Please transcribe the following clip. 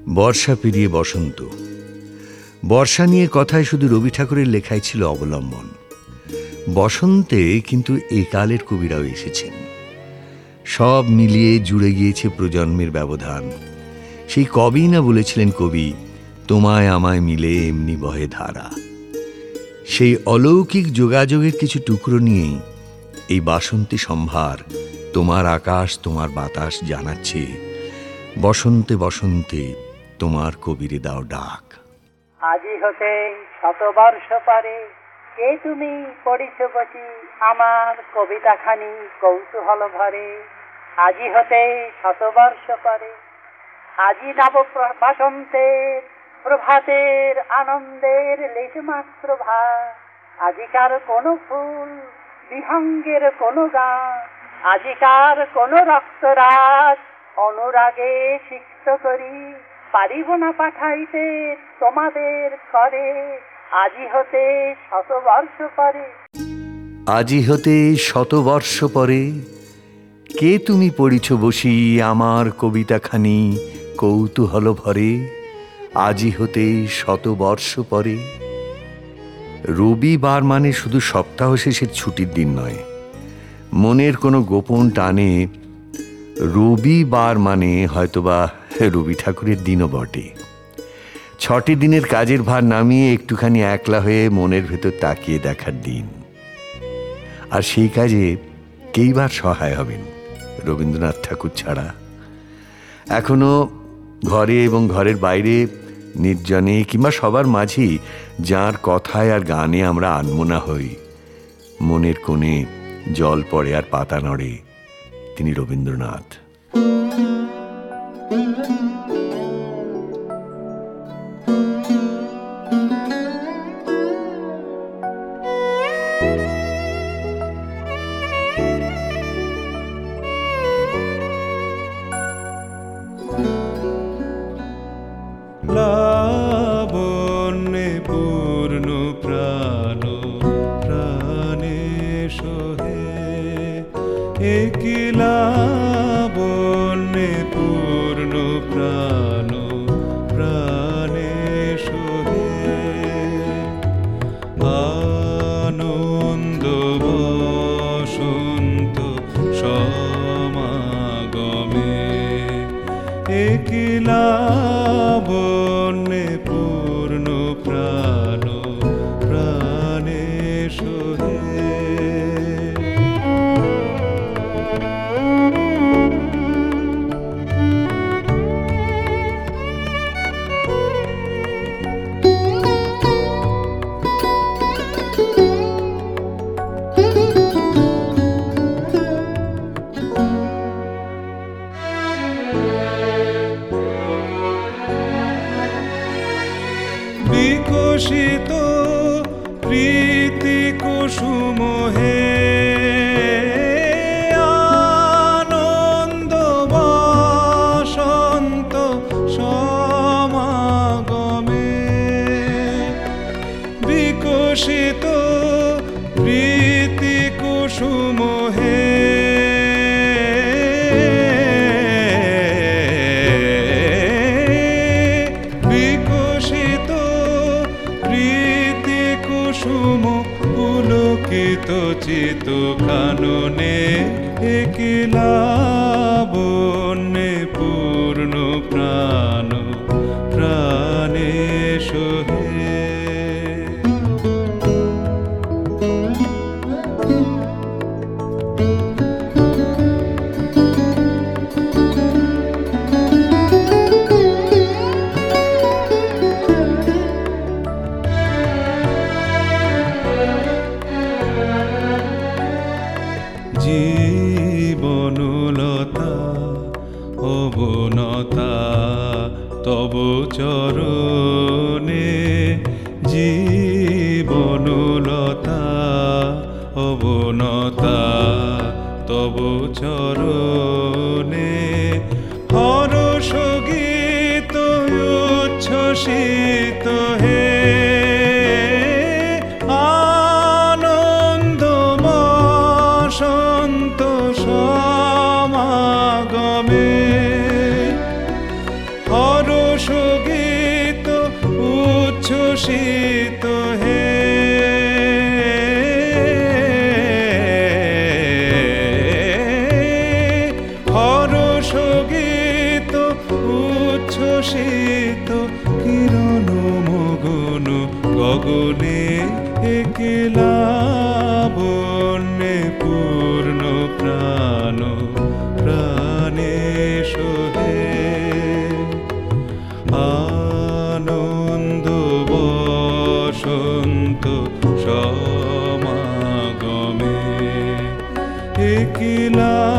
বর্ষা পেরিয়ে বসন্ত। বর্ষা নিয়ে কথায় শুধু রবি ঠাকুরের লেখাই ছিল অবলম্বন। বসন্তে কিন্তু এ কালের কবিরাও এসেছেন। সব মিলিয়ে জুড়ে গিয়েছে প্রজন্মের ব্যবধান। সেই কবেই না বলেছিলেন কবি, তোমায় আমায় মিলে এমনি বহে ধারা। সেই অলৌকিক যোগাযোগের কিছু টুকরো নিয়েই এই বাসন্তী সম্ভার, তোমার আকাশ তোমার বাতাস জানাচ্ছে, বসন্তে বসন্তে তোমার কবিরে দাও ডাক। আজি হতে শতবর্ষ পরে কে তুমি পড়িছ বসি আমার কবিতাখানি কৌতূহল ভরে। আজি হতে শতবর্ষ পরে, আজি নব বসন্তের প্রভাতের আনন্দের লেশমাত্র ভার। আজিকার কোন ফুল বিহঙ্গের কোন গান, আজিকার কোন রক্তরাজ অনুরাগে সিক্ত করি পারিব না পাঠাইতে তোমাদের করে। আজি হতে শতবর্ষ পরে, আজি হতে শতবর্ষ পরে কে তুমি পড়িছ বসি আমার কবিতাখানি কৌতূহল ভরে। আজি হতে শতবর্ষ পরে। রবিবার মানে শুধু সপ্তাহ শেষের ছুটির দিন নয়। মনের কোনো গোপন টানে রবিবার মানে হয়তোবা রবি ঠাকুরের দিনও বটে। 6টি দিনের কাজের ভার নামিয়ে একটুখানি একলা হয়ে মনের ভেতর তাকিয়ে দেখার দিন। আর সেই কাজে কেইবার সহায় হবেন রবীন্দ্রনাথ ঠাকুর ছাড়া? এখনো ঘরে এবং ঘরের বাইরে, নির্জনে কিংবা সবার মাঝেই যার কথায় আর গানে আমরা আনমনা হই। মনের কোণে জল পড়ে আর পাতা নড়ে, তিনি রবীন্দ্রনাথ। লাবণ্যে পূর্ণ প্রাণ প্রাণে সোহে, একি লাবণ্যে পূর্ণ প্রাণ প্রাণে সোহে। আনন্দ বসন্ত সমাগমে, একি লাবণ্যে পূর্ণ প্রাণ প্রাণে সোহে। বিকশিত প্রীতি কুসুম হে, আনন্দ বসন্ত সমাগমে। বিকশিত প্রীতি কুসুম হে, কুসুম পুলকিত চিত কাননে, একি লাবণ্যে পূর্ণ প্রাণ প্রাণে সোহে। জীবনলতা অবনতা তব চরণে, জীবনলতা অবনতা তব চরণে। হরষ গীত উচ্ছ্বসিত হে, আনন্দ বসন্ত সমাগমে। হরষ সঙ্গীত উচ্ছ্বসিত হে হরসঙ্গীত উচ্ছ্বসিত কিরণ মগন গগনে একলা বন্যে পূর্ণ প্রাণ প্রাণে সোহে আনন্দ বসন্ত সমাগমে একলা